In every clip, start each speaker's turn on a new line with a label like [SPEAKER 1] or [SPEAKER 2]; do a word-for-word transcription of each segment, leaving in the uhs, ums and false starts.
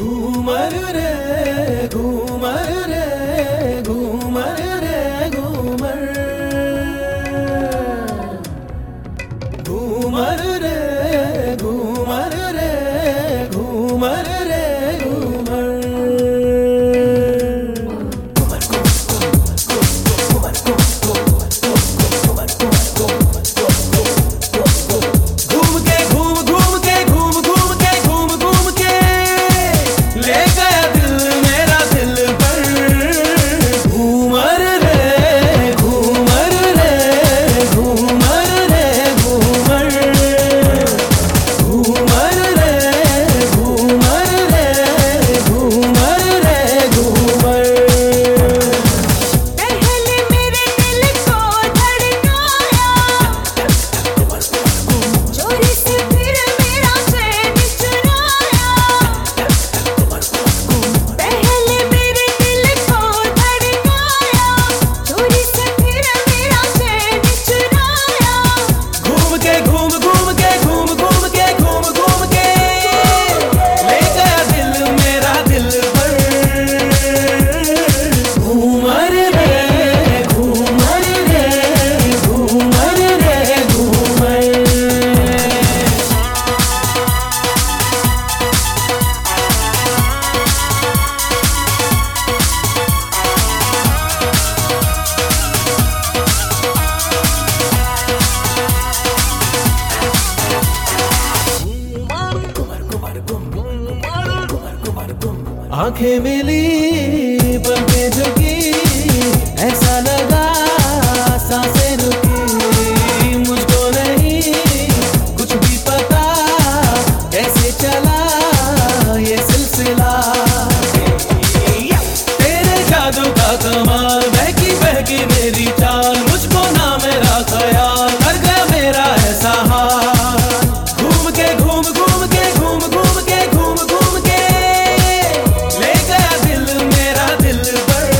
[SPEAKER 1] घूमर रे घूमर रे घूमर रे घूमर घूमर रे घूमर रे घूमर रे घूमर घूम के घूम घूम के घूम घूम के घूम घूम के ले गया दिल मेरा दिल पर घूमर रे घूमर रे घूमर रे घूमर घूमर रे घूमर रे घूमर रे घूमर
[SPEAKER 2] पहले मेरे दिल को धड़काया चोरी से फिर मेरा चैन चुराया पहले मेरे दिल को धड़काया चोरी से फिर मेरा चैन चुराया
[SPEAKER 1] घूम के घूम घूम के घूम घूम के घूम घूम के ले गया दिल मेरा दिल पर घूमर रे घूमर रे घूमर रे घूमर आंखें मिली पलकें झुकी ऐसा लगा सांसें रुकी मुझको नहीं कुछ भी पता कैसे चला ये सिलसिला तेरे जादू का कमाल बहकी बहकी मेरी चाल मुझको ना मेरा ख्याल कर गया मेरा ऐसा हाल घूम के घूम घूम के घूम घूम के घूम घूम के ले गया दिल मेरा दिल पर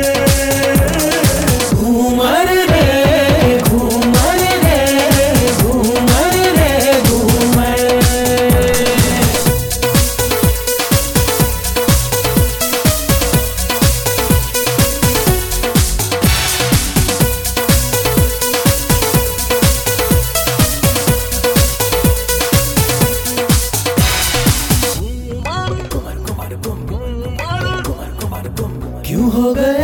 [SPEAKER 1] घूमर रे घूमर रे घूमर रे घूमर क्यों हो गए